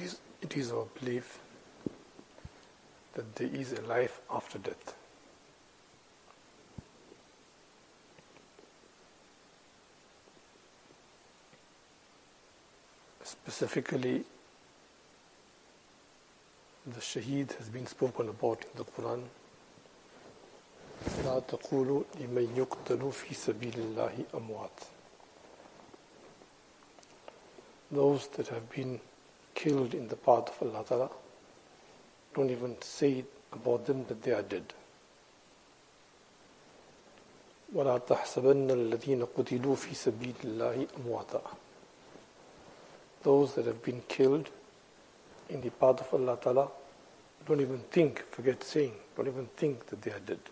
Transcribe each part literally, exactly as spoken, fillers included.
is, it is our belief that there is a life after death. Specifically, the shaheed has been spoken about in the Quran. لا تقولوا لمن يقتل في سبيل الله أموات. Those that have been killed in the path of Allah Ta'ala, don't even say about them that they are dead. ولا تحسبن الذين قتلوا في سبيل الله أمواتا. Those that have been killed in the path of Allah Ta'ala, don't even think, forget saying, don't even think that they are dead.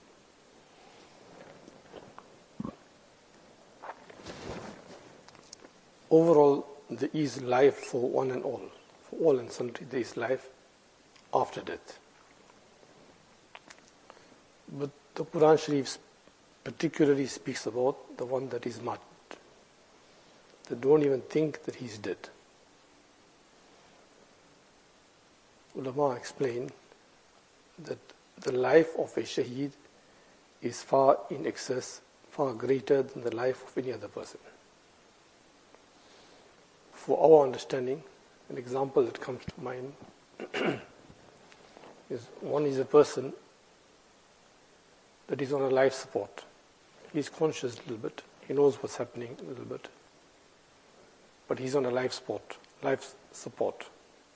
Overall, there is life for one and all. For all and sundry, there is life after death. But the Quran Sharif particularly speaks about the one that is martyred. They don't even think that he's dead. Ulama explain that the life of a shaheed is far in excess, far greater than the life of any other person. For our understanding, an example that comes to mind is one is a person that is on a life support. He's conscious a little bit. He knows what's happening a little bit. But he's on a life support, life support.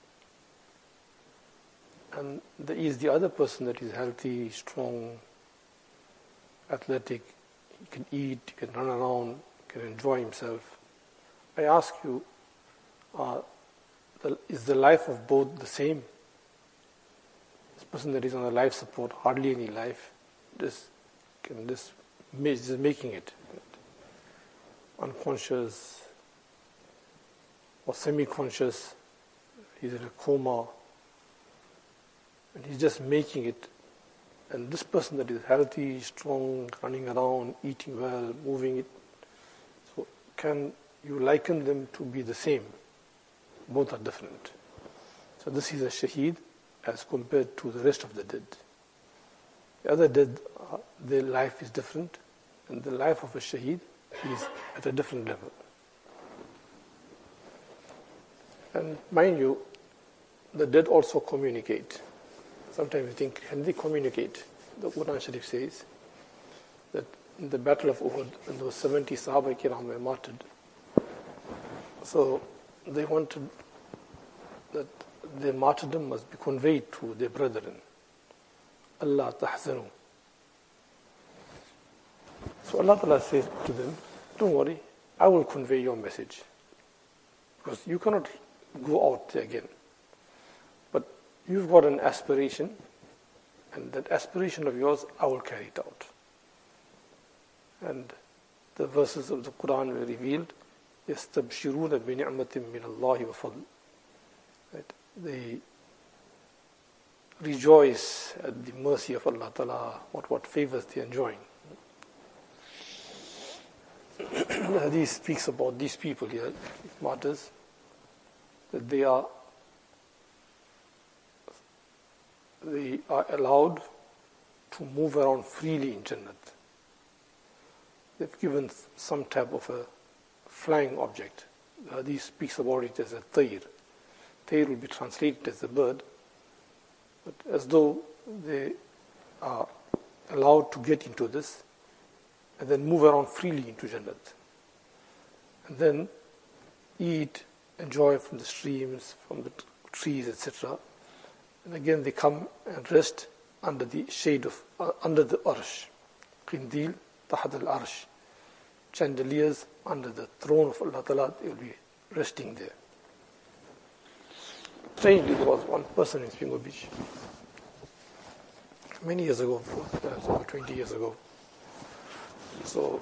And there is the other person that is healthy, strong, athletic. He can eat, he can run around, he can enjoy himself. I ask you, uh, the, is the life of both the same? This person that is on a life support, hardly any life, just can just, just making it unconscious or semi-conscious. He's in a coma, and he's just making it. And this person that is healthy, strong, running around, eating well, moving it, so can you liken them to be the same? Both are different. So this is a shaheed as compared to the rest of the dead. The other dead, uh, their life is different, and the life of a shaheed is at a different level. And mind you, the dead also communicate. Sometimes you think, can they communicate? The Quran Sharif says that in the Battle of Uhud, when those seventy Sahaba Kiram were martyred, so they wanted that their martyrdom must be conveyed to their brethren. Allah tahzanu. So Allah Ta'ala says to them, don't worry, I will convey your message. Because you cannot go out there again. But you've got an aspiration, and that aspiration of yours, I will carry it out. And the verses of the Quran were revealed, يَسْتَبْشِرُونَ بِنِعْمَةٍ مِّنَ اللَّهِ وَفَضْلٍ. Right? They rejoice at the mercy of Allah Ta'ala, what, what favors they are enjoying. The Hadith speaks about these people here, martyrs, that they are they are allowed to move around freely in Jannat. They've given some type of a flying object. The Hadith speaks about it as a tayr. Tayr will be translated as a bird, but as though they are allowed to get into this and then move around freely into Jannat. And then eat, enjoy from the streams, from the trees, et cetera. And again they come and rest under the shade of, uh, under the arsh. Qindil, tahad al-arsh. Chandeliers under the throne of Allah Ta'ala, they will be resting there. Strangely, there was one person in Spingo Beach, many years ago, about twenty years ago. So,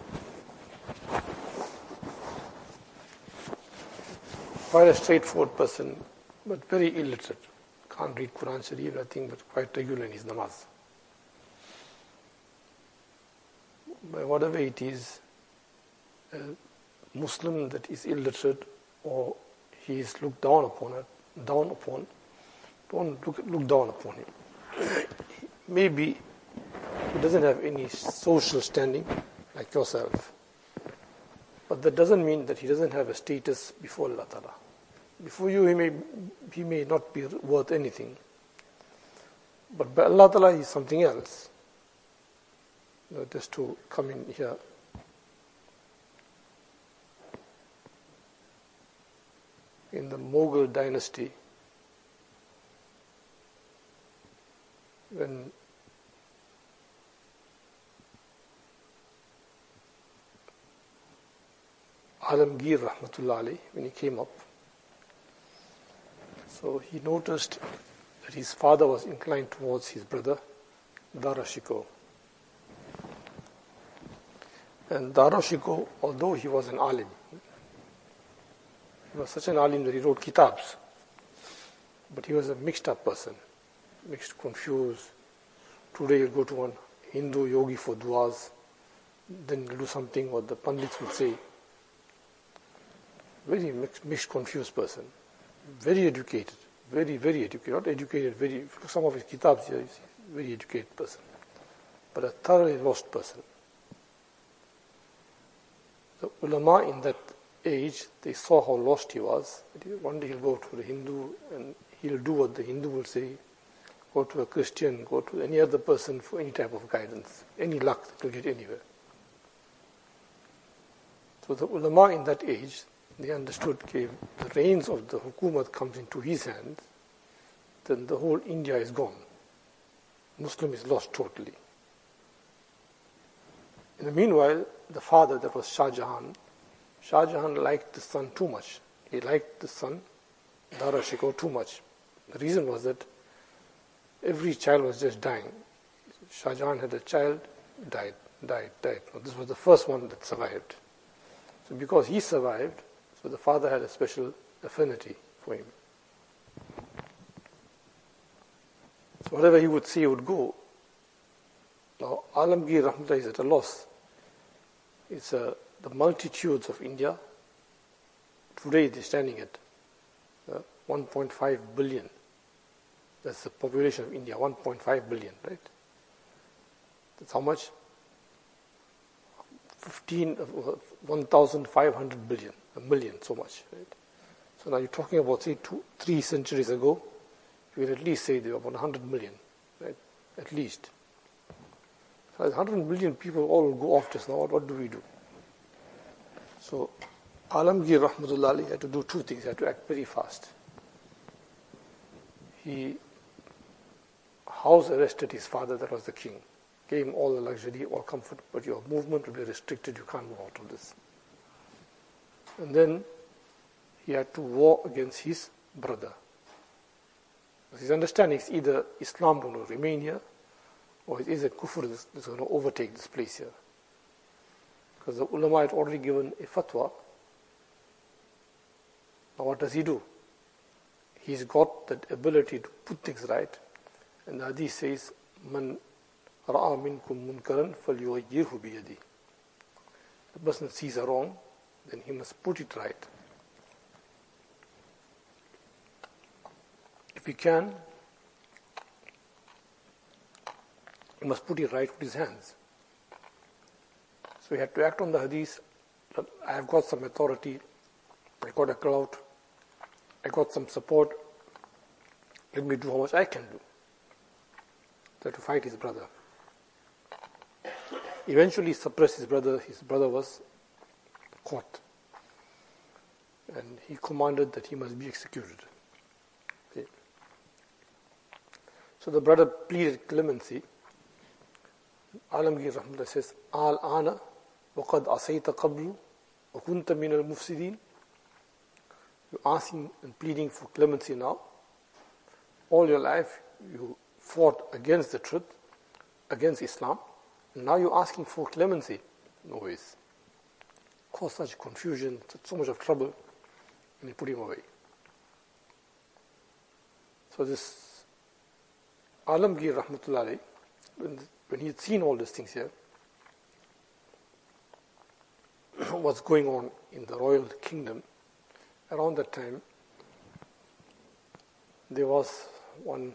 quite a straightforward person, but very illiterate. Can't read Quran Sharif, nothing, but quite regular in his namaz. By whatever it is, a Muslim that is illiterate or he is looked down upon it, down upon, don't look, look down upon him. Maybe he doesn't have any social standing like yourself, but that doesn't mean that he doesn't have a status before Allah Ta'ala. Before you, he may, he may not be worth anything, but by Allah Ta'ala, he is something else. You know, just to come in here. In the Mughal dynasty, when Alamgir Rahmatullah alayhi, when he came up, so he noticed that his father was inclined towards his brother Dara Shikoh. And Dara Shikoh, although he was an alim, he was such an alim that he wrote kitabs, but he was a mixed up person, mixed, confused. Today you'll go to one Hindu yogi for duas, then you'll do something what the Pandits would say. Very mixed, mixed, confused person. Very educated, very, very educated. Not educated, very, some of his kitabs here, he's a very educated person, but a thoroughly lost person. The ulama in that age, they saw how lost he was. One day he'll go to the Hindu and he'll do what the Hindu will say, go to a Christian, go to any other person for any type of guidance, any luck that will get anywhere. So the ulama in that age, they understood that if the reins of the hukumat comes into his hands, then the whole India is gone. Muslim is lost totally. In the meanwhile, the father, that was Shah Jahan, Shah Jahan liked the son too much. He liked the son, Dara Shikoh, too much. The reason was that every child was just dying. Shah Jahan had a child, died, died, died. Now, this was the first one that survived. So because he survived, so the father had a special affinity for him. So whatever he would say would go. Now, Alamgir Rahmatullah is at a loss. It's uh, the multitudes of India. Today they're standing at uh, one point five billion. That's the population of India, one point five billion, right? That's how much? fifteen, one thousand five hundred billion, a million, so much, right? So now you're talking about, say, two, three centuries ago, you would at least say there were about one hundred million, right? At least. So one hundred million people all will go off just now. What do we do? So Alamgir Rahmatullah alayhi had to do two things. He had to act very fast. He house arrested his father, that was the king. Gave him all the luxury, all comfort, but your movement will be restricted. You can't move out of this. And then he had to war against his brother. His understanding is either Islam going to remain here, or it is a kufr that's going to overtake this place here. Because the ulama had already given a fatwa. Now what does he do? He's got that ability to put things right. And the hadith says, Man ra'a minkum munkaran falyughayyirhu biyadi. The person sees a wrong, then he must put it right. If he can, he must put it right with his hands. So he had to act on the hadith. I have got some authority, I got a clout, I got some support, let me do how much I can do. So to fight his brother. Eventually suppressed his brother. His brother was caught. And he commanded that he must be executed. Okay. So the brother pleaded clemency. Alamgir Rahmatullah says, Al-ana waqad asayta qablu wa kunta min al-mufsidin. You're asking and pleading for clemency now. All your life you fought against the truth, against Islam. And now you're asking for clemency. No ways. Caused such confusion, so much of trouble, and he put him away. So this Alamgir Rahmatullah alayhi, when, when he had seen all these things here, what's going on in the royal kingdom, around that time, there was one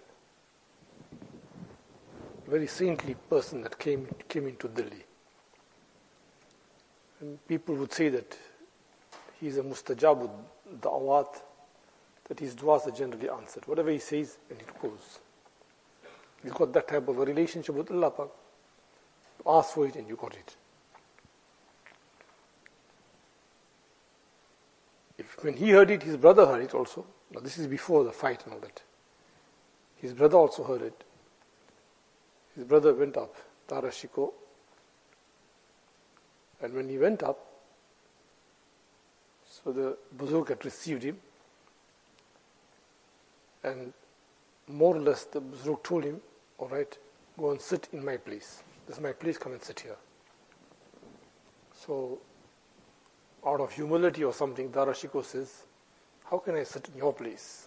very saintly person that came came into Delhi. And people would say that he is a mustajabud da'awat, that his du'as are generally answered. Whatever he says, and it goes. He's got that type of a relationship with Allah Pak. Ask for it and you got it. If when he heard it, his brother heard it also. Now this is before the fight and all that. His brother also heard it. His brother went up, Dara Shikoh, and when he went up, so the Buzurg had received him, and more or less the Buzurg told him, all right, go and sit in my place. This is my place, come and sit here. So, out of humility or something, Dara Shikoh says, how can I sit in your place?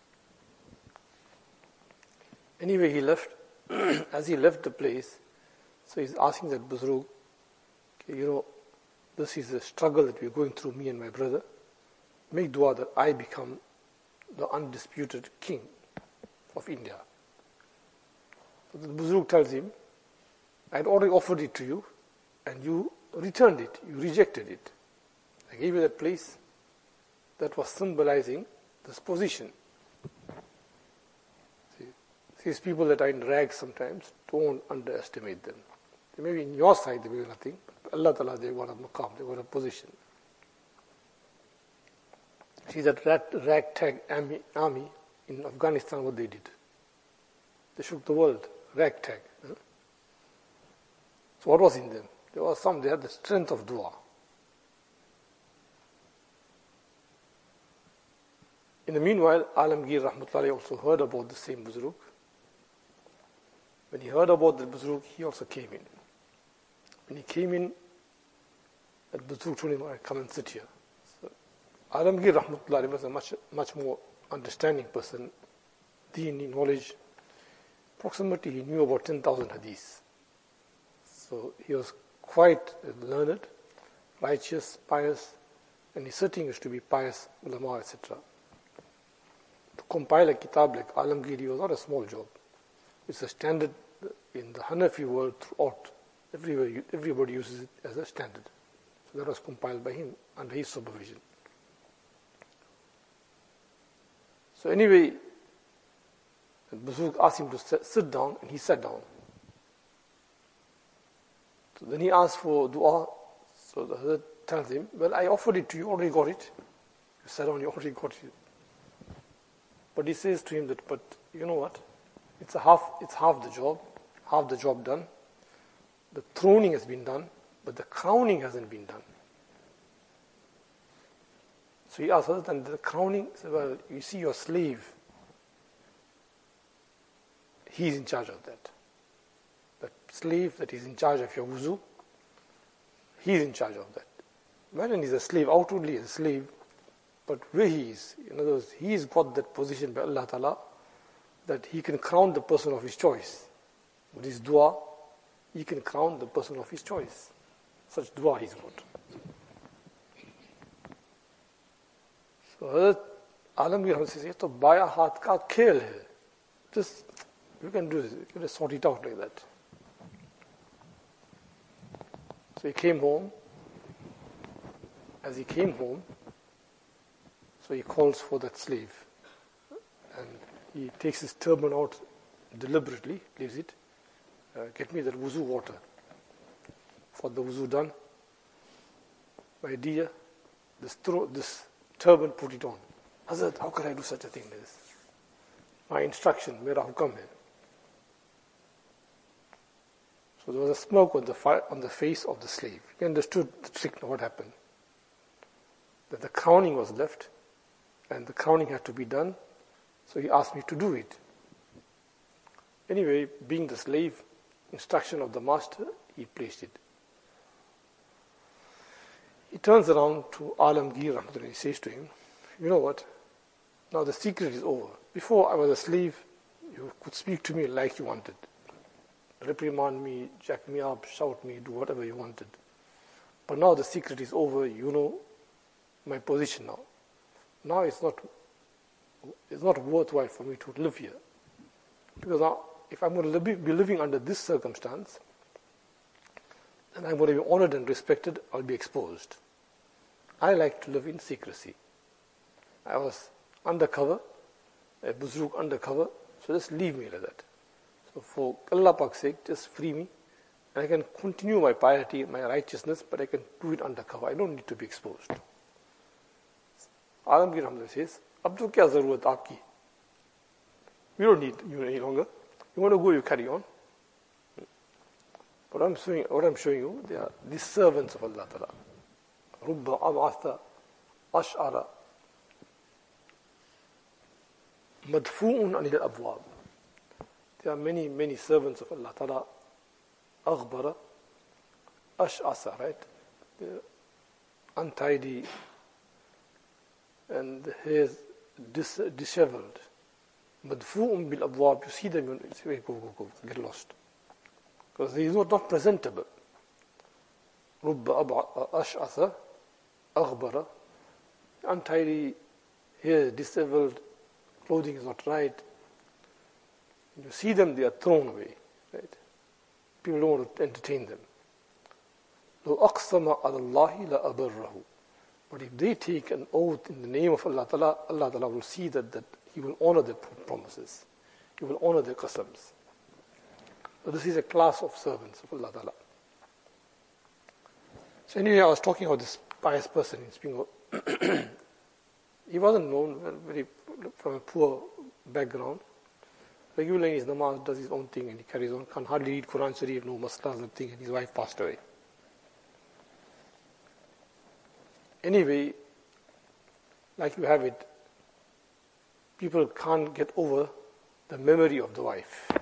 Anyway, he left. As he left the place, so he's asking that Buzurg, okay, you know, this is a struggle that we're going through, me and my brother. Make dua that I become the undisputed king of India. So the Buzurg tells him, I had already offered it to you, and you returned it, you rejected it. I gave you that place that was symbolizing this position. See, these people that are in rags sometimes, don't underestimate them. They may be in your side, they may be nothing, but Allah Ta'ala, they got a maqam, they got a position. See that ragtag army, army in Afghanistan, what they did. They shook the world, ragtag. Huh? So what was in them? There was some, they had the strength of dua. In the meanwhile, Alamgir Rahmatullahi also heard about the same Buzurg. When he heard about the Buzurg, he also came in. When he came in, the Buzurg told him, come and sit here. So, Alamgir Rahmatullahi was a much, much more understanding person, deen, knowledge. Approximately, he knew about ten thousand hadiths. So he was quite learned, righteous, pious, and his setting is to be pious, ulama, et cetera. To compile a kitab like Alamgiri was not a small job. It's a standard in the Hanafi world throughout. Everywhere, everybody uses it as a standard. So that was compiled by him under his supervision. So anyway, Buzurg asked him to sit down, and he sat down. So then he asked for dua. So the Hazrat tells him, well, I offered it to you, already got it. You sat down, you already got it. But he says to him that, but you know what? It's a half, it's half the job, half the job done. The throning has been done, but the crowning hasn't been done. So he asked Hazrat, and the crowning, he said, well, you see your slave, he's in charge of that. The slave that is in charge of your wuzu, he's in charge of that. Man is a slave, outwardly a slave, but where he is, in other words, he's got that position by Allah Ta'ala that he can crown the person of his choice. With his dua, he can crown the person of his choice. Such dua he's got. So Hazrat Alamgir says, ye to baya haath ka khel hai. Just, you can do this, you can just sort it out like that. So he came home. As he came home, so he calls for that slave. And he takes his turban out deliberately, leaves it. Uh, get me that wuzu water. For the wuzu done. My dear, this, throw, this turban, put it on. Hazrat, how can I do such a thing as this? My instruction, mera hukam hai. So there was a smirk on the, fi- on the face of the slave. He understood the trick, what happened. That the crowning was left, and the crowning had to be done, so he asked me to do it. Anyway, being the slave, instruction of the master, he placed it. He turns around to Alamgir and he says to him, you know what, now the secret is over. Before I was a slave, you could speak to me like you wanted. Reprimand me, jack me up, shout me, do whatever you wanted. But now the secret is over, you know my position now. Now it's not it's not worthwhile for me to live here. Because now, if I'm going to be living under this circumstance, then I'm going to be honored and respected, I'll be exposed. I like to live in secrecy. I was undercover, a buzruk undercover, so just leave me like that. So for Allah Pak's sake, just free me, and I can continue my piety, my righteousness, but I can do it undercover. I don't need to be exposed. Alamgir Hamza says, Ab to kya zarurat aapki? We don't need you any longer. You want to go, you carry on. But I'm showing, what I'm showing you, they are the servants of Allah Ta'ala. Rubba ab'atha ash'ara madfu'un anil abwab. There are many, many servants of Allah Ta'ala. Aghbara, ash'asa, right? They're untidy and the hair is dis- disheveled. Madfu'un bil abwab. You see them, you say, go, go, go, get lost. Because he is not, not presentable. Rubba ash'asa aghbara. Untidy hair, disheveled, clothing is not right. You see them, they are thrown away. Right? People don't want to entertain them. لو أقسم على الله لأبره. But if they take an oath in the name of Allah Ta'ala, Allah Ta'ala will see that, that He will honor their promises. He will honor their qasams. So this is a class of servants of Allah Ta'ala. So anyway, I was talking about this pious person in Spingo. He wasn't known, very from a poor background. Regularly his namaz, does his own thing, and he carries on. Can't hardly read Quran Sharif, no maslas, nothing, and his wife passed away. Anyway, like you have it, people can't get over the memory of the wife.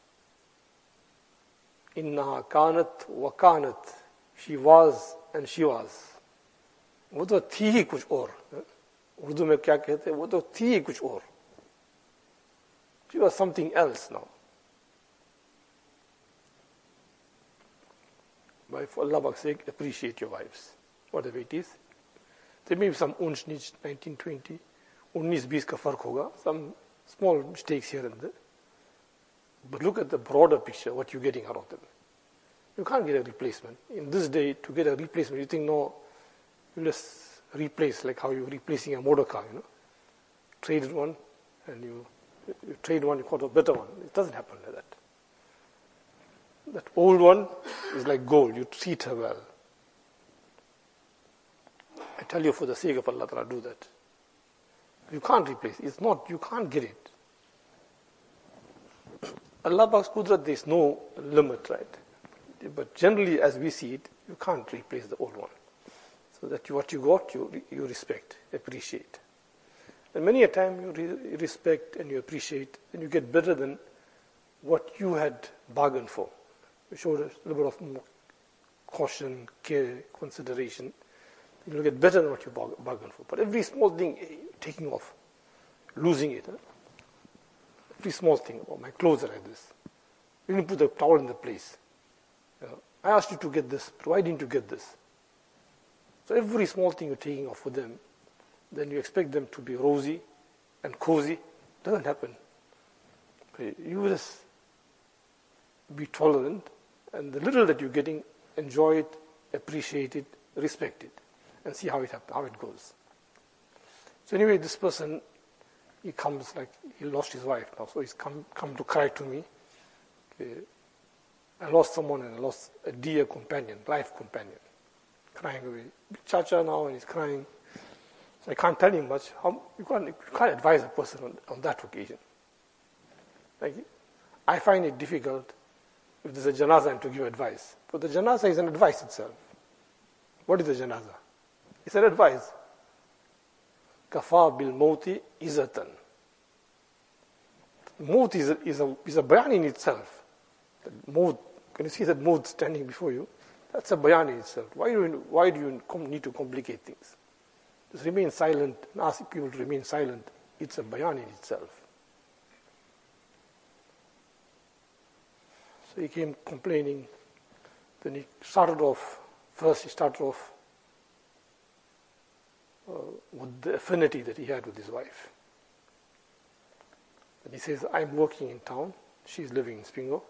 Innaha kanat wa kanat. She was and she was. वो तो थी ही कुछ और. उर्दू में क्या कहते हैं? वो तो थी ही कुछ और. She was something else now. But for Allah's sake, appreciate your wives, whatever it is. There may be some unch nich nineteen twenty, nineteen twenty ka fark hoga, some small mistakes here and there. But look at the broader picture, what you're getting out of them. You can't get a replacement. In this day, to get a replacement, you think, no, you just replace, like how you're replacing a motor car, you know. Traded one, and you, you trade one, you got a better one. It doesn't happen like that. That old one is like gold. You treat her well. I tell you, for the sake of Allah Ta'ala, do that. You can't replace it. It's not, you can't get it. Allah Pak's Qudrat, there is no limit, right? But generally, as we see it, you can't replace the old one. So that you, what you got, you, you respect, appreciate. And many a time you re- respect and you appreciate, and you get better than what you had bargained for. You showed a little bit of more caution, care, consideration. You'll get better than what you bargained for. But every small thing, taking off, losing it. Huh? Every small thing. Oh, my clothes are like this. You didn't put the towel in the place. You know, I asked you to get this, but why didn't you get this? So every small thing you're taking off for them, then you expect them to be rosy and cozy. Doesn't happen. You just be tolerant, and the little that you're getting, enjoy it, appreciate it, respect it, and see how it happens, how it goes. So anyway, this person, he comes like he lost his wife now, so he's come come to cry to me. Okay. I lost someone, and I lost a dear companion, life companion, crying away. Chacha now, and he's crying. So I can't tell him much. How, you, can't, you can't advise a person on, on that occasion. Like, I find it difficult if there's a janazah and to give advice. But the janazah is an advice itself. What is the janazah? It's an advice. Kafa bil mauti izatan. Maut is a, is a, is a bayan in itself. Maut, can you see that maut standing before you? That's a bayan in itself. Why do you, why do you need to complicate things? Just remain silent and ask people to remain silent. It's a bayan in itself. So he came complaining. Then he started off, first he started off uh, with the affinity that he had with his wife. He says, I'm working in town, she's living in Spingo.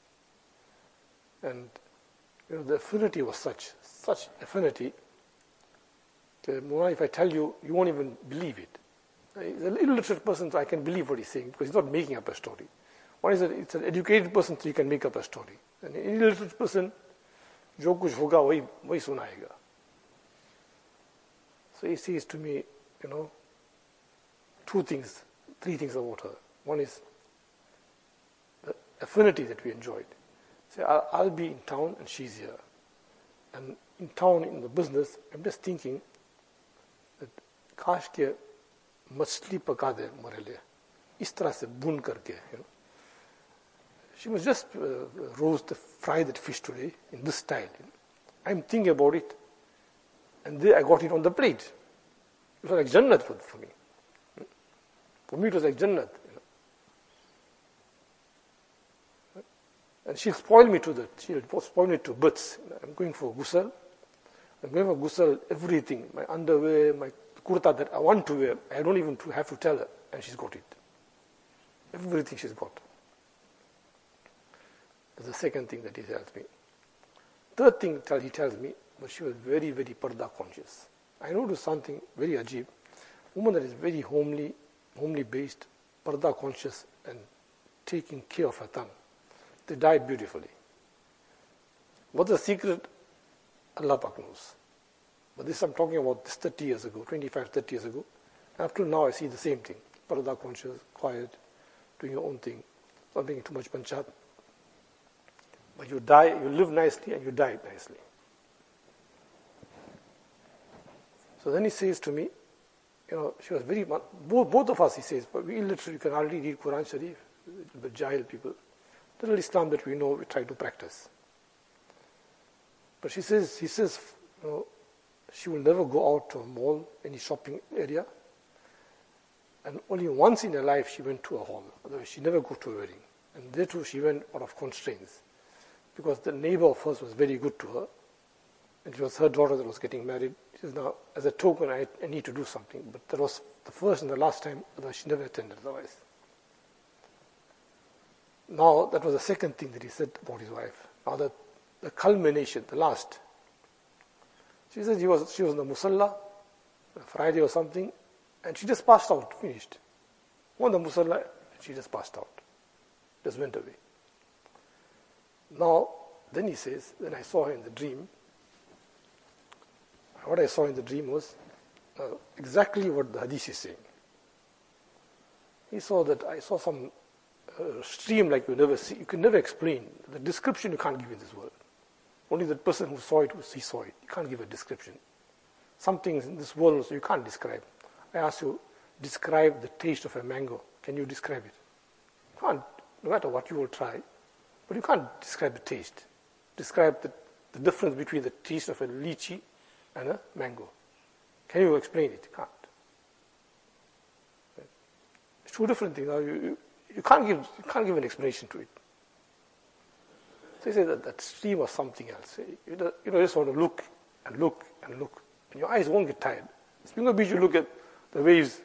And you know, the affinity was such, such affinity, that Mullah, if I tell you, you won't even believe it. He's an illiterate person, so I can believe what he's saying, because he's not making up a story. One is that it's an educated person, so he can make up a story. An illiterate person, jo kuch hoga, wahi, wahi sunayega. So he says to me, you know, two things, three things about her. One is the affinity that we enjoyed. Say, I'll, I'll be in town and she's here. And in town, in the business, I'm just thinking that kash ke machli paka de mare liye. Is tarah se bun karke, you know. She must just uh, roast, the, fry that fish today in this style. You know. I'm thinking about it, and there I got it on the plate. It was like Jannat for, for me. For me, it was like Jannat. You know. And she'll spoil me to that. She'll spoil me to bits. I'm going for ghusl. I'm going for ghusl, everything. My underwear, my kurta that I want to wear. I don't even have to tell her. And she's got it. Everything she's got. That's the second thing that he tells me. Third thing he tells me, but she was very, very parda conscious. I noticed something very ajib. Woman that is very homely, homely based, parda conscious, and taking care of her tongue. They died beautifully. What's the secret? Allah Pak knows. But this I'm talking about this thirty years ago, twenty-five, thirty years ago. Up till now I see the same thing. Parda conscious, quiet, doing your own thing, not being too much panchat. But you die, you live nicely and you die nicely. So then he says to me, you know, she was very, both, both of us, he says, but we literally can hardly read Quran Sharif, the Jahil people. The little Islam that we know, we try to practice. But she says, he says, you know, she will never go out to a mall, any shopping area. And only once in her life she went to a hall. Otherwise she never go to a wedding. And there too she went out of constraints. Because the neighbor of hers was very good to her. And it was her daughter that was getting married. She says, now, as a token, I, I need to do something. But that was the first and the last time, otherwise she never attended otherwise. Now, that was the second thing that he said about his wife. Now, the, the culmination, the last. She said he was, she was in the musalla, Friday or something, and she just passed out, finished. On the musalla, she just passed out. Just went away. Now, then he says, then I saw her in the dream. What I saw in the dream was uh, exactly what the hadith is saying. He saw that I saw some uh, stream like you never see, you can never explain. The description you can't give in this world. Only the person who saw it, he saw it. You can't give a description. Some things in this world also you can't describe. I ask you, describe the taste of a mango. Can you describe it? You can't, no matter what you will try. But you can't describe the taste. Describe the, the difference between the taste of a lychee and a mango. Can you explain it? You can't. It's two different things. You, you, you, can't give, you can't give an explanation to it. So you say that that stream was something else. You, know, you know, just want to look and look and look. And your eyes won't get tired. Spingo Beach, you look at the waves.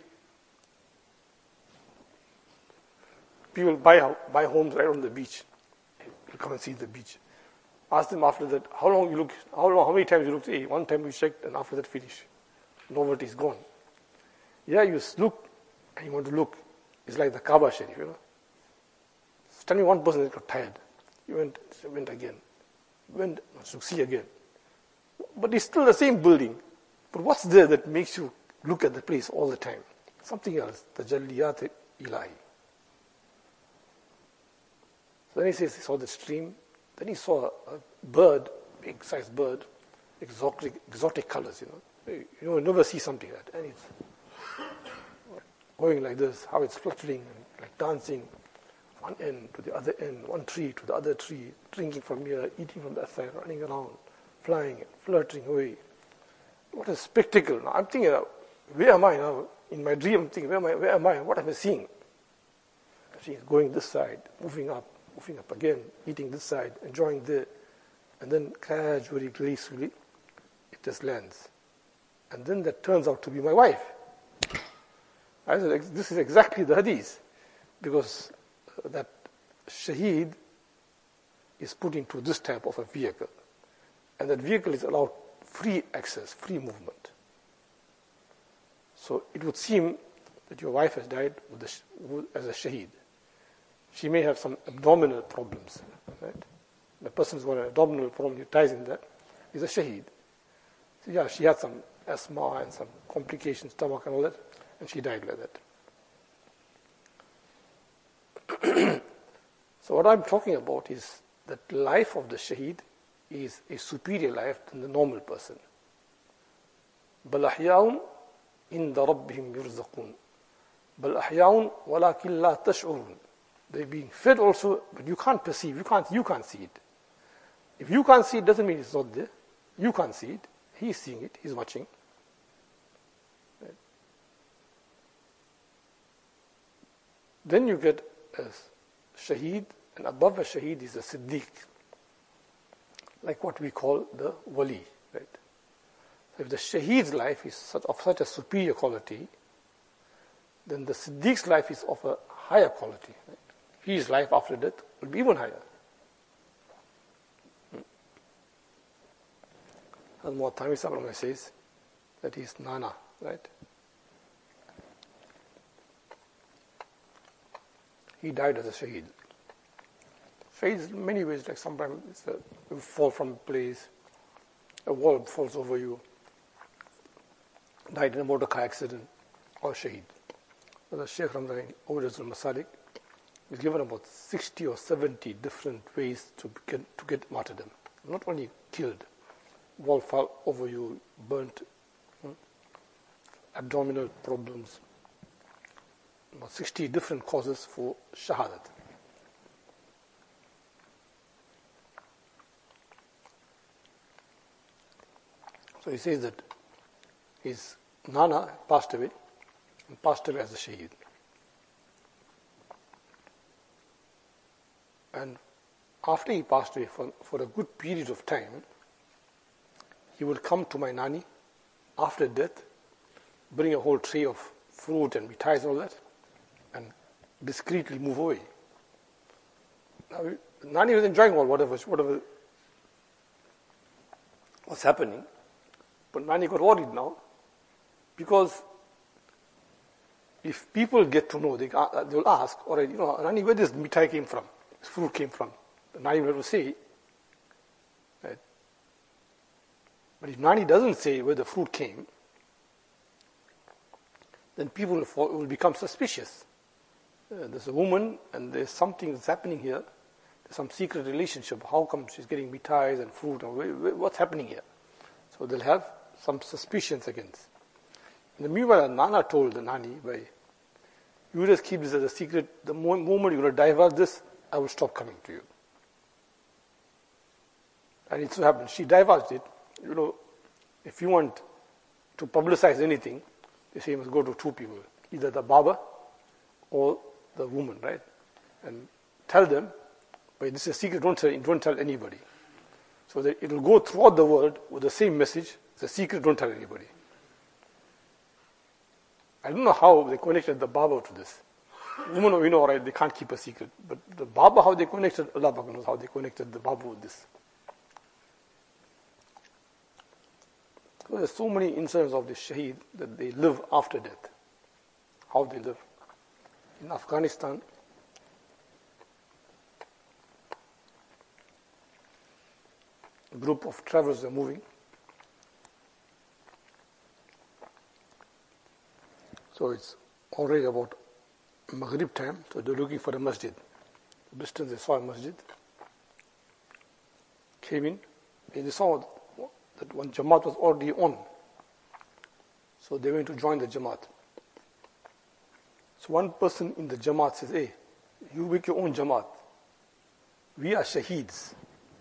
People buy, buy homes right on the beach. You come and see the beach. Ask them after that, how long you look, how long, how many times you look? Hey, one time we checked and after that finish. Novelty is gone. Yeah, you look and you want to look. It's like the Kaaba Sharif, you know. Standing one person that got tired. You went, went again. Went to see again. But it's still the same building. But what's there that makes you look at the place all the time? Something else. Tajalliyat Ilahi. So then he says he saw the stream. Then he saw a bird, big sized bird, exotic, exotic colors, you know. You know, you never see something like that. And it's going like this, how it's fluttering and like dancing, one end to the other end, one tree to the other tree, drinking from here, eating from that side, running around, flying and flirting away. What a spectacle. Now I'm thinking, where am I now? In my dream, I'm thinking, where am I? Where am I? What am I seeing? She's going this side, moving up, moving up again, eating this side, enjoying the, and then gradually, gracefully, it just lands. And then that turns out to be my wife. I said, this is exactly the hadith. because that shaheed is put into this type of a vehicle, and that vehicle is allowed free access, free movement. So it would seem that your wife has died with the, as a shaheed. She may have some abdominal problems, right? The person who's got an abdominal problem, he ties in that, is a shaheed. So yeah, she had some asthma and some complications, stomach and all that, and she died like that. So what I'm talking about is that life of the shaheed is a superior life than the normal person. بَلْ أَحْيَاءٌ عِنْدَ رَبِّهِمْ يُرْزَقُونَ بَلْ أَحْيَاءٌ وَلَكِنْ لَا تَشْعُرُونَ. They're being fed also, but you can't perceive, you can't, you can't see it. If you can't see it, doesn't mean it's not there. You can't see it. He's seeing it, he's watching. Right. Then you get a shaheed, and above a shaheed is a siddiq, like what we call the wali. Right? So if the shaheed's life is such, of such a superior quality, then the siddiq's life is of a higher quality. Right? His life after death will be even higher. As Muhammad Sahib says, that is Nana, right? He died as a shaheed. Shaheed in many ways, like sometimes it's a, you fall from a place, a wall falls over you, died in a motor car accident, or shaheed. So the Shaykh Ramzan Awad al-Masalik is given about sixty or seventy different ways to get, to get martyrdom. Not only killed, wall fall over you, burnt, hmm, abdominal problems, about sixty different causes for shahadat. So he says that his Nana passed away, and passed away as a shaheed. And after he passed away, for, for a good period of time, he would come to my Nani after death, bring a whole tray of fruit and mithais and all that, and discreetly move away. Now, Nani was enjoying all whatever, whatever was happening, but Nani got worried now, because if people get to know, they, they will ask, all right, you know, Nani, where this mithai came from, this fruit came from? Nani will have to say, right? But if Nani doesn't say where the fruit came, then people will, fall, will become suspicious. Uh, there's a woman and there's something that's happening here. There's some secret relationship. How come she's getting mithais and fruit? Or what's happening here? So they'll have some suspicions against. In the meanwhile, Nana told the Nani, by, you just keep this as a secret. The moment you're going to divulge this, I will stop coming to you. And it so happened, she divulged it. You know, if you want to publicize anything, they say you must go to two people, either the Baba or the woman, right? And tell them, but this is a secret, don't tell, don't tell anybody. So that it will go throughout the world with the same message, it's a secret, don't tell anybody. I don't know how they connected the Baba to this. Women, we know, right, they can't keep a secret. But the Baba, how they connected, Allah knows how they connected the Baba with this. So there's so many incidents of the shaheed that they live after death. How they live. In Afghanistan, a group of travelers are moving. So it's already about Maghrib time, so they're looking for a masjid. The distance they saw a masjid. Came in, and they saw that one Jamaat was already on. So they went to join the Jamaat. So one person in the Jamaat says, hey, you make your own Jamaat. We are shaheeds.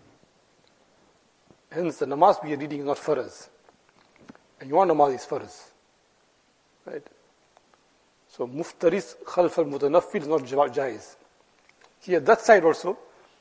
Hence the namaz we are reading is not farz. And your namaz is farz. Right? So muftaris khalf al-mutanaffil is not jaiz. Here, that side also,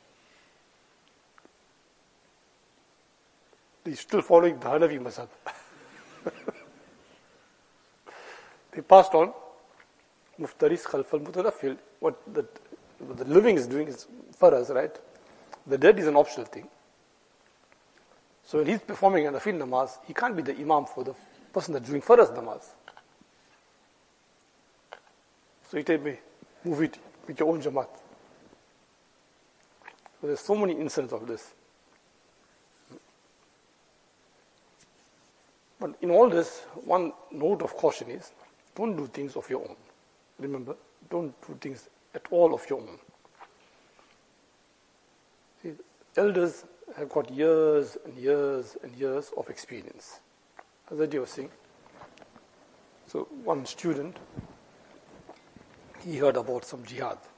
they're still following the Hanafi mazhab. They passed on, Muftaris khalf al-mutanaffil. What the, what the living is doing is faraz, right? The dead is an optional thing. So when he's performing an nafil namaz, he can't be the imam for the person that's doing faraz namaz. So he tell me, move it with your own jamaat. So there's so many instances of this. But in all this, one note of caution is, don't do things of your own. Remember, don't do things at all of your own. See, elders have got years and years and years of experience. As I was saying, so one student, he heard about some jihad.